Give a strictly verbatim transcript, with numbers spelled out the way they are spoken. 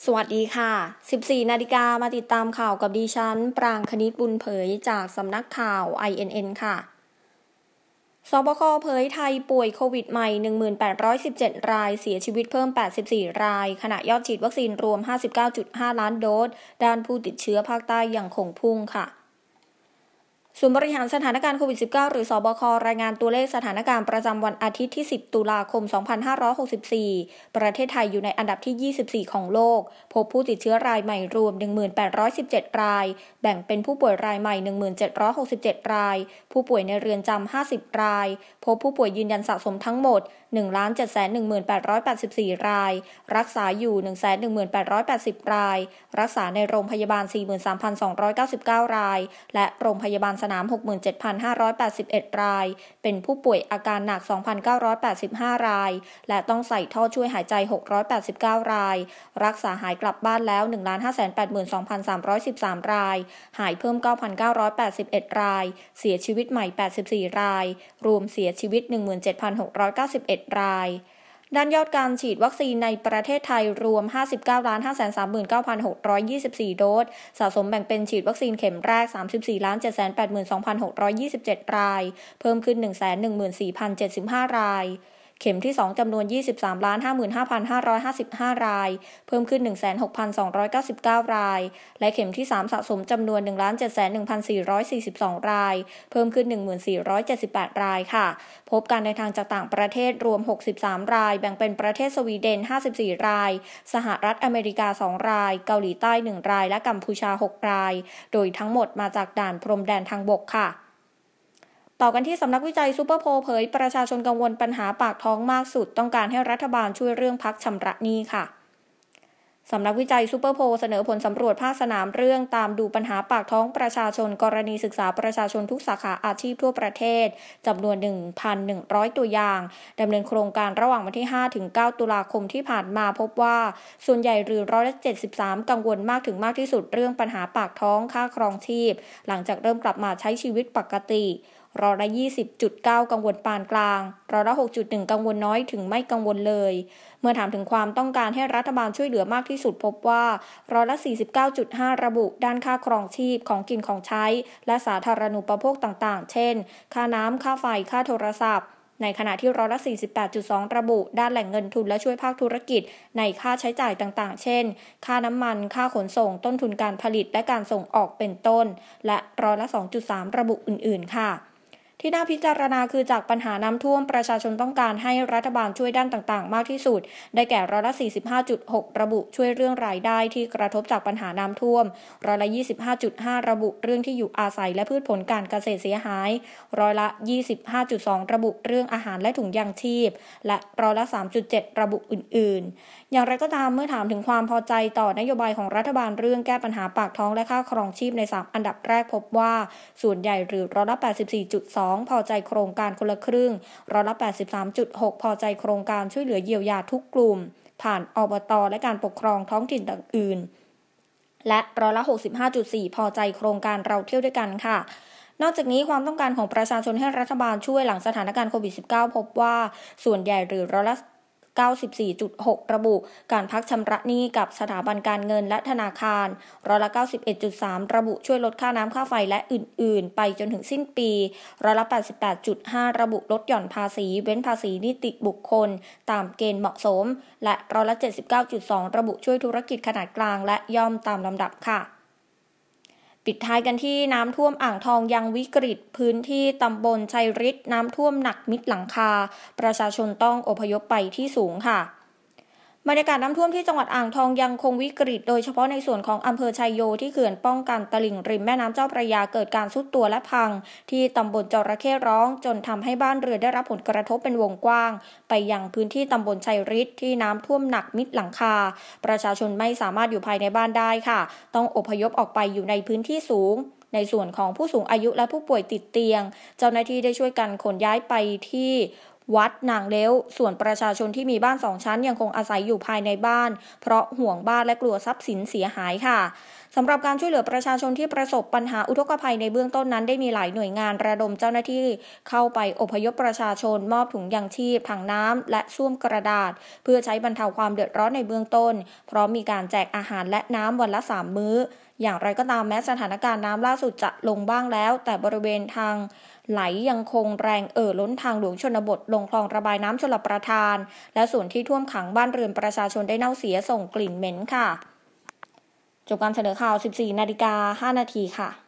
สวัสดีค่ะ สิบสี่ นาฬิกามาติดตามข่าวกับดิฉันปรางคณิตบุญเผยจากสำนักข่าว ไอ เอ็น เอ็น ค่ะสบคเผยไทยป่วยโควิดใหม่ หนึ่งพันแปดร้อยสิบเจ็ด รายเสียชีวิตเพิ่มแปดสิบสี่รายขณะยอดฉีดวัคซีนรวม ห้าสิบเก้าจุดห้า ล้านโดสด้านผู้ติดเชื้อภาคใต้ยังคงพุ่งค่ะศูนย์บริหารสถานการณ์โควิด สิบเก้า หรือสบครายงานตัวเลขสถานการณ์ประจำวันอาทิตย์ที่ สิบ ตุลาคม สองพันห้าร้อยหกสิบสี่ ประเทศไทยอยู่ในอันดับที่ ยี่สิบสี่ ของโลกพบผู้ติดเชื้อรายใหม่รวม หนึ่งพันแปดร้อยสิบเจ็ด รายแบ่งเป็นผู้ป่วยรายใหม่ หนึ่งพันเจ็ดร้อยหกสิบเจ็ด รายผู้ป่วยในเรือนจำ ห้าสิบ รายพบผู้ป่วยยืนยันสะสมทั้งหมด หนึ่งล้านเจ็ดแสนหนึ่งหมื่นแปดร้อยแปดสิบสี่ รายรักษาอยู่ หนึ่งแสนหนึ่งหมื่นแปดร้อยแปดสิบ รายรักษาในโรงพยาบาล สี่หมื่นสามพันสองร้อยเก้าสิบเก้า รายและโรงพยาบาลสนาม หกหมื่นเจ็ดพันห้าร้อยแปดสิบเอ็ด รายเป็นผู้ป่วยอาการหนัก สองพันเก้าร้อยแปดสิบห้า รายและต้องใส่ท่อช่วยหายใจ หกร้อยแปดสิบเก้า รายรักษาหายกลับบ้านแล้ว หนึ่งล้านห้าแสนแปดหมื่นสองพันสามร้อยสิบสาม รายหายเพิ่ม เก้าพันเก้าร้อยแปดสิบเอ็ด รายเสียชีวิตใหม่ แปดสิบสี่ รายรวมเสียชีวิต หนึ่งหมื่นเจ็ดพันหกร้อยเก้าสิบเอ็ด รายด้านยอดการฉีดวัคซีนในประเทศไทยรวม ห้าสิบเก้าล้านห้าแสนสามหมื่นเก้าพันหกร้อยยี่สิบสี่ โดสสะสมแบ่งเป็นฉีดวัคซีนเข็มแรก สามสิบสี่ล้านเจ็ดแสนแปดหมื่นสองพันหกร้อยยี่สิบเจ็ด รายเพิ่มขึ้น หนึ่งแสนหนึ่งหมื่นสี่พันเจ็ดสิบห้า รายเข็มที่สองจำนวน ยี่สิบสามล้านห้าหมื่นห้าพันห้าร้อยห้าสิบห้า รายเพิ่มขึ้น หนึ่งแสนหกพันสองร้อยเก้าสิบเก้า รายและเข็มที่สามสะสมจำนวน หนึ่งล้านเจ็ดแสนหนึ่งพันสี่ร้อยสี่สิบสอง รายเพิ่มขึ้น หนึ่งหมื่นสี่ร้อยเจ็ดสิบแปด รายค่ะพบการเดินทางจากต่างประเทศรวมหกสิบสามรายแบ่งเป็นประเทศสวีเดนห้าสิบสี่รายสหรัฐอเมริกาสองรายเกาหลีใต้หนึ่งรายและกัมพูชาหกรายโดยทั้งหมดมาจากด่านพรมแดนทางบกค่ะต่อกันที่สำนักวิจัยซูเปอร์โพลเผยประชาชนกังวลปัญหาปากท้องมากสุดต้องการให้รัฐบาลช่วยเรื่องพักชำระหนี้ค่ะสำนักวิจัยซูเปอร์โพลเสนอผลสำรวจภาคสนามเรื่องตามดูปัญหาปากท้องประชาชนกรณีศึกษาประชาชนทุกสาขาอาชีพทั่วประเทศจำนวน หนึ่งพันหนึ่งร้อย ตัวอย่างดำเนินโครงการระหว่างวันที่ ห้าถึงเก้า ตุลาคมที่ผ่านมาพบว่าส่วนใหญ่หรือร้อยละเจ็ดสิบสามกังวลมากถึงมากที่สุดเรื่องปัญหาปากท้องค่าครองชีพหลังจากเริ่มกลับมาใช้ชีวิตปกติร้อยละ ยี่สิบจุดเก้า กังวลปานกลางร้อยละ หกจุดหนึ่ง กังวลน้อยถึงไม่กังวลเลยเมื่อถามถึงความต้องการให้รัฐบาลช่วยเหลือมากที่สุดพบว่าร้อยละ สี่สิบเก้าจุดห้า ระบุด้านค่าครองชีพของกินของใช้และสาธารณูปโภคต่างๆเช่นค่าน้ำค่าไฟค่าโทรศัพท์ในขณะที่ร้อยละ สี่สิบแปดจุดสอง ระบุด้านแหล่งเงินทุนและช่วยภาคธุรกิจในค่าใช้จ่ายต่างๆเช่นค่าน้ำมันค่าขนส่งต้นทุนการผลิตและการส่งออกเป็นต้นและร้อยละ สองจุดสาม ระบุอื่นๆค่ะที่น่าพิจารณาคือจากปัญหาน้ำท่วมประชาชนต้องการให้รัฐบาลช่วยด้านต่างๆมากที่สุดได้แก่ร้อยละ สี่สิบห้าจุดหก ระบุช่วยเรื่องรายได้ที่กระทบจากปัญหาน้ำท่วมร้อยละ ยี่สิบห้าจุดห้า ระบุเรื่องที่อยู่อาศัยและพืชผลการเกษตรเสียหายร้อยละ ยี่สิบห้าจุดสอง ระบุเรื่องอาหารและถุงยางชีพและร้อยละ สามจุดเจ็ด ระบุอื่นๆอย่างไรก็ตามเมื่อถามถึงความพอใจต่อนโยบายของรัฐบาลเรื่องแก้ปัญหาปากท้องและค่าครองชีพในสามอันดับแรกพบว่าส่วนใหญ่หรือร้อยละ แปดสิบสี่จุดสองพอใจโครงการคนละครึ่งร้อยละ แปดสิบสามจุดหก พอใจโครงการช่วยเหลือเยียวยาทุกกลุ่มผ่านอบต.และการปกครองท้องถิ่นอื่นๆและร้อยละ หกสิบห้าจุดสี่ พอใจโครงการเราเที่ยวด้วยกันค่ะนอกจากนี้ความต้องการของประชาชนให้รัฐบาลช่วยหลังสถานการณ์โควิด สิบเก้า พบว่าส่วนใหญ่หรือร้อยละเก้าสิบสี่จุดหก ระบุการพักชำระหนี้กับสถาบันการเงินและธนาคารร้อยละ เก้าสิบเอ็ดจุดสาม ระบุช่วยลดค่าน้ำค่าไฟและอื่นๆไปจนถึงสิ้นปีร้อยละ แปดสิบแปดจุดห้า ระบุลดหย่อนภาษีเว้นภาษีนิติบุคคลตามเกณฑ์เหมาะสมและร้อยละ เจ็ดสิบเก้าจุดสอง ระบุช่วยธุรกิจขนาดกลางและย่อมตามลำดับค่ะปิดท้ายกันที่น้ำท่วมอ่างทองยังวิกฤตพื้นที่ตำบลชัยฤทธิ์น้ำท่วมหนักมิดหลังคาประชาชนต้องอพยพไปที่สูงค่ะบรรยากาศน้ำท่วมที่จังหวัดอ่างทองยังคงวิกฤตโดยเฉพาะในส่วนของอำเภอชัยโยที่เขื่อนป้องกันตลิ่งริมแม่น้ำเจ้าพระยาเกิดการทรุดตัวและพังที่ตำบลจระเข้ร้องจนทำให้บ้านเรือนได้รับผลกระทบเป็นวงกว้างไปยังพื้นที่ตำบลชัยฤทธิ์ที่น้ำท่วมหนักมิดหลังคาประชาชนไม่สามารถอยู่ภายในบ้านได้ค่ะต้องอพยพออกไปอยู่ในพื้นที่สูงในส่วนของผู้สูงอายุและผู้ป่วยติดเตียงเจ้าหน้าที่ได้ช่วยกันขนย้ายไปที่วัดนางเล้วส่วนประชาชนที่มีบ้านสองชั้นยังคงอาศัยอยู่ภายในบ้านเพราะห่วงบ้านและกลัวทรัพย์สินเสียหายค่ะสำหรับการช่วยเหลือประชาชนที่ประสบปัญหาอุทกภัยในเบื้องต้นนั้นได้มีหลายหน่วยงานระดมเจ้าหน้าที่เข้าไปอพยพประชาชนมอบถุงยางชีพถังน้ำและส้วมกระดาษเพื่อใช้บรรเทาความเดือดร้อนในเบื้องต้นพร้อมมีการแจกอาหารและน้ำวันละสามมื้ออย่างไรก็ตามแม้สถานการณ์น้ำล่าสุดจะลงบ้างแล้วแต่บริเวณทางไหลยังคงแรงเอ่อล้นทางหลวงชนบทลงคลองระบายน้ำชลประทานและส่วนที่ท่วมขังบ้านเรือนประชาชนได้เน่าเสียส่งกลิ่นเหม็นค่ะจบการเสนอข่าว สิบสี่นาฬิกาห้านาที ค่ะ